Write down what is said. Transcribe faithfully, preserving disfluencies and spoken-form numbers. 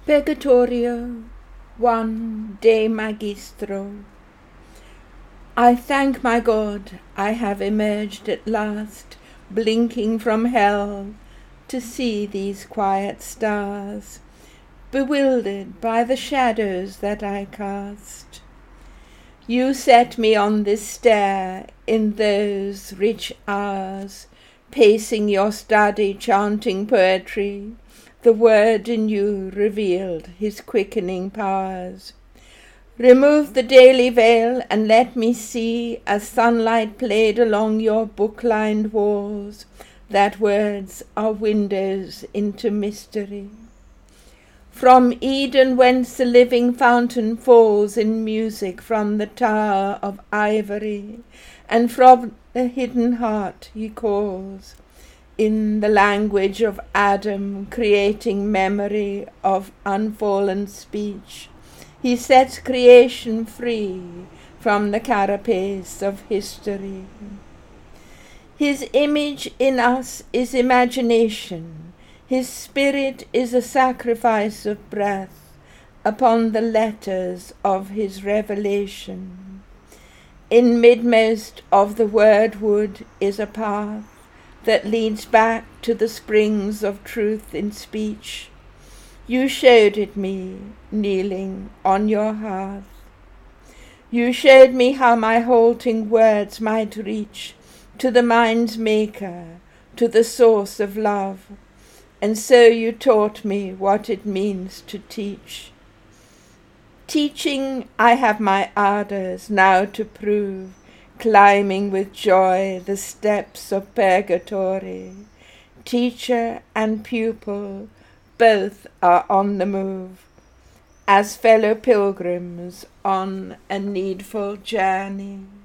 Purgatorio, one De Magistro. I thank my God I have emerged at last, blinking from hell, to see these quiet stars, bewildered by the shadows that I cast. You set me on this stair in those rich hours, pacing your study, chanting poetry. The word in you revealed his quickening powers. Remove the daily veil and let me see, as sunlight played along your book-lined walls, that words are windows into mystery. From Eden, whence the living fountain falls in music from the tower of ivory, and from the hidden heart he calls, in the language of Adam, creating memory of unfallen speech. He sets creation free from the carapace of history. His image in us is imagination. His spirit is a sacrifice of breath upon the letters of his revelation. In midmost of the word wood is a path that leads back to the springs of truth in speech. You showed it me, kneeling on your hearth. You showed me how my halting words might reach to the mind's maker, to the source of love, and so you taught me what it means to teach. Teaching, I have my ardors now to prove, climbing with joy the steps of purgatory. Teacher and pupil, both are on the move, as fellow pilgrims on a needful journey.